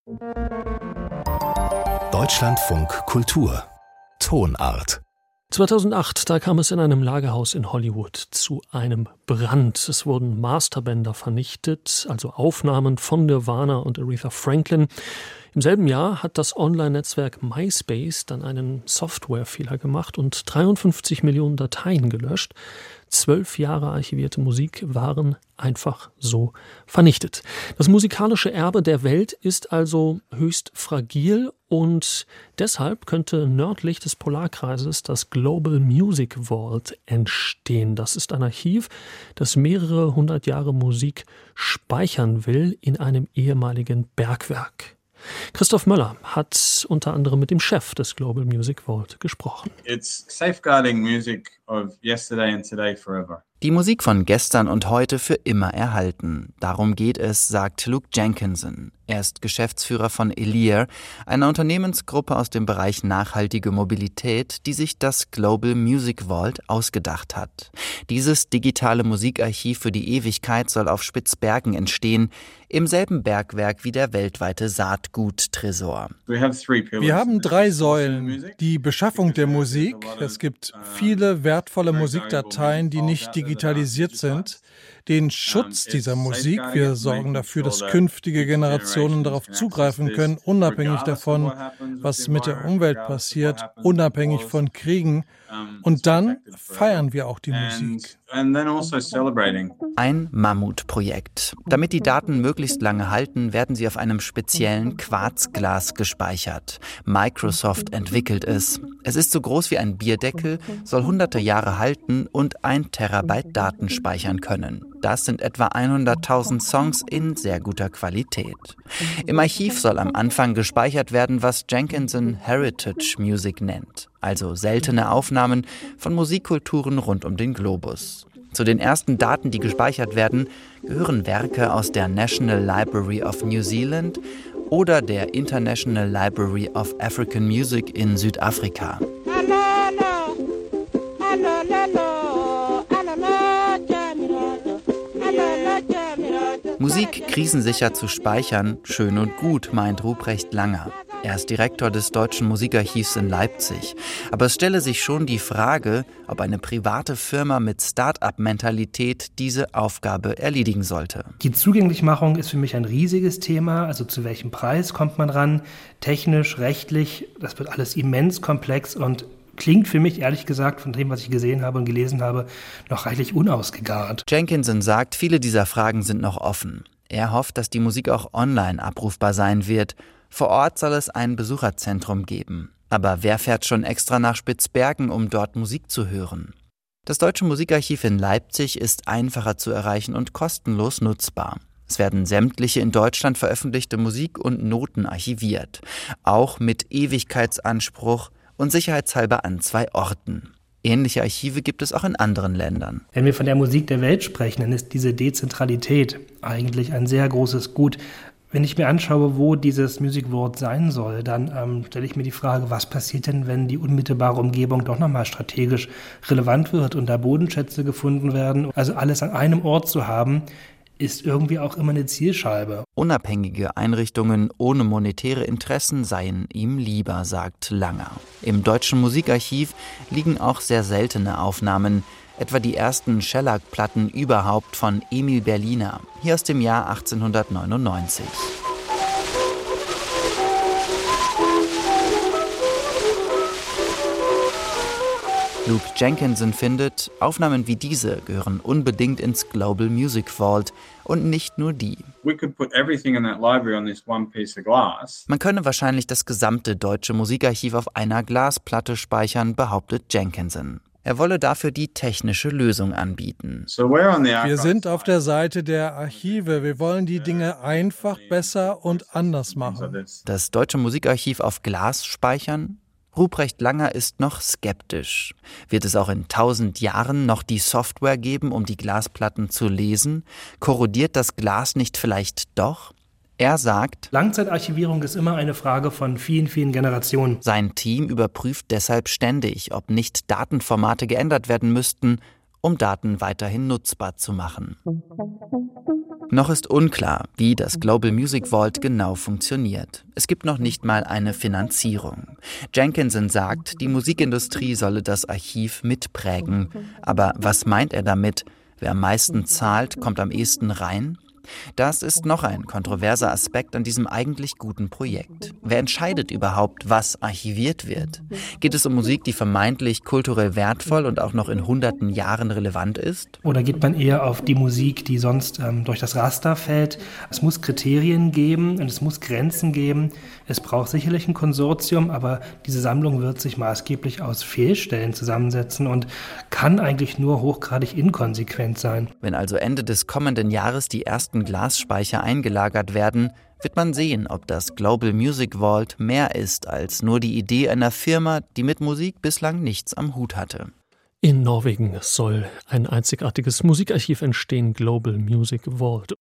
Deutschlandfunk Kultur Tonart. 2008, da kam es in einem Lagerhaus in Hollywood zu einem Brand. Es wurden Masterbänder vernichtet, also Aufnahmen von Nirvana und Aretha Franklin. Im selben Jahr hat das Online-Netzwerk MySpace dann einen Softwarefehler gemacht und 53 Millionen Dateien gelöscht. 12 Jahre archivierte Musik waren einfach so vernichtet. Das musikalische Erbe der Welt ist also höchst fragil und deshalb könnte nördlich des Polarkreises das Global Music Vault entstehen. Das ist ein Archiv, das mehrere hundert Jahre Musik speichern will in einem ehemaligen Bergwerk. Christoph Möller hat unter anderem mit dem Chef des Global Music Vault gesprochen. It's safeguarding music of yesterday and today forever. Die Musik von gestern und heute für immer erhalten. Darum geht es, sagt Luke Jenkinson. Er ist Geschäftsführer von Elear, einer Unternehmensgruppe aus dem Bereich nachhaltige Mobilität, die sich das Global Music Vault ausgedacht hat. Dieses digitale Musikarchiv für die Ewigkeit soll auf Spitzbergen entstehen, im selben Bergwerk wie der weltweite Saatguttresor. Wir haben 3 Säulen. Die Beschaffung der Musik. Es gibt viele wertvolle Musikdateien, die nicht digitalisiert sind. Den Schutz dieser Musik. Wir sorgen dafür, dass künftige Generationen darauf zugreifen können, unabhängig davon, was mit der Umwelt passiert, unabhängig von Kriegen. Und dann feiern wir auch die Musik. Ein Mammutprojekt. Damit die Daten möglichst lange halten, werden sie auf einem speziellen Quarzglas gespeichert. Microsoft entwickelt es. Es ist so groß wie ein Bierdeckel, soll hunderte Jahre halten und 1 Terabyte Daten speichern können. Das sind etwa 100.000 Songs in sehr guter Qualität. Im Archiv soll am Anfang gespeichert werden, was Jenkinson Heritage Music nennt, also seltene Aufnahmen von Musikkulturen rund um den Globus. Zu den ersten Daten, die gespeichert werden, gehören Werke aus der National Library of New Zealand oder der International Library of African Music in Südafrika. Musik krisensicher zu speichern, schön und gut, meint Ruprecht Langer. Er ist Direktor des Deutschen Musikarchivs in Leipzig. Aber es stelle sich schon die Frage, ob eine private Firma mit Start-up-Mentalität diese Aufgabe erledigen sollte. Die Zugänglichmachung ist für mich ein riesiges Thema. Also zu welchem Preis kommt man ran? Technisch, rechtlich, das wird alles immens komplex und klingt für mich, ehrlich gesagt, von dem, was ich gesehen habe und gelesen habe, noch reichlich unausgegart. Jenkinson sagt, viele dieser Fragen sind noch offen. Er hofft, dass die Musik auch online abrufbar sein wird. Vor Ort soll es ein Besucherzentrum geben. Aber wer fährt schon extra nach Spitzbergen, um dort Musik zu hören? Das Deutsche Musikarchiv in Leipzig ist einfacher zu erreichen und kostenlos nutzbar. Es werden sämtliche in Deutschland veröffentlichte Musik und Noten archiviert. Auch mit Ewigkeitsanspruch und sicherheitshalber an 2 Orten. Ähnliche Archive gibt es auch in anderen Ländern. Wenn wir von der Musik der Welt sprechen, dann ist diese Dezentralität eigentlich ein sehr großes Gut. Wenn ich mir anschaue, wo dieses Music Vault sein soll, dann stelle ich mir die Frage, was passiert denn, wenn die unmittelbare Umgebung doch nochmal strategisch relevant wird und da Bodenschätze gefunden werden. Also alles an einem Ort zu haben, ist irgendwie auch immer eine Zielscheibe. Unabhängige Einrichtungen ohne monetäre Interessen seien ihm lieber, sagt Langer. Im Deutschen Musikarchiv liegen auch sehr seltene Aufnahmen, etwa die ersten Shellac-Platten überhaupt von Emil Berliner, hier aus dem Jahr 1899. Luke Jenkinson findet, Aufnahmen wie diese gehören unbedingt ins Global Music Vault und nicht nur die. Man könne wahrscheinlich das gesamte deutsche Musikarchiv auf einer Glasplatte speichern, behauptet Jenkinson. Er wolle dafür die technische Lösung anbieten. Wir sind auf der Seite der Archive. Wir wollen die Dinge einfach, besser und anders machen. Das Deutsche Musikarchiv auf Glas speichern? Ruprecht Langer ist noch skeptisch. Wird es auch in 1000 Jahren noch die Software geben, um die Glasplatten zu lesen? Korrodiert das Glas nicht vielleicht doch? Er sagt, Langzeitarchivierung ist immer eine Frage von vielen, vielen Generationen. Sein Team überprüft deshalb ständig, ob nicht Datenformate geändert werden müssten um Daten weiterhin nutzbar zu machen. Noch ist unklar, wie das Global Music Vault genau funktioniert. Es gibt noch nicht mal eine Finanzierung. Jenkinson sagt, die Musikindustrie solle das Archiv mitprägen. Aber was meint er damit? Wer am meisten zahlt, kommt am ehesten rein? Das ist noch ein kontroverser Aspekt an diesem eigentlich guten Projekt. Wer entscheidet überhaupt, was archiviert wird? Geht es um Musik, die vermeintlich kulturell wertvoll und auch noch in hunderten Jahren relevant ist? Oder geht man eher auf die Musik, die sonst durch das Raster fällt? Es muss Kriterien geben und es muss Grenzen geben. Es braucht sicherlich ein Konsortium, aber diese Sammlung wird sich maßgeblich aus Fehlstellen zusammensetzen und kann eigentlich nur hochgradig inkonsequent sein. Wenn also Ende des kommenden Jahres die ersten Glasspeicher eingelagert werden, wird man sehen, ob das Global Music Vault mehr ist als nur die Idee einer Firma, die mit Musik bislang nichts am Hut hatte. In Norwegen soll ein einzigartiges Musikarchiv entstehen, Global Music Vault.